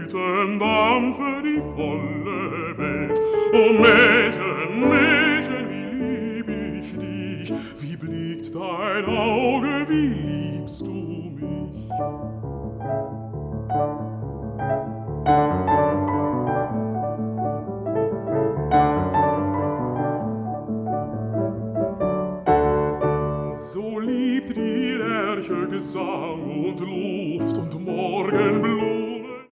Blütendampf für die volle Welt. O Mädchen, Mädchen, wie lieb ich dich, wie blickt dein Auge, wie liebst du mich. So liebt die Lerche Gesang und Luft und Morgenblut.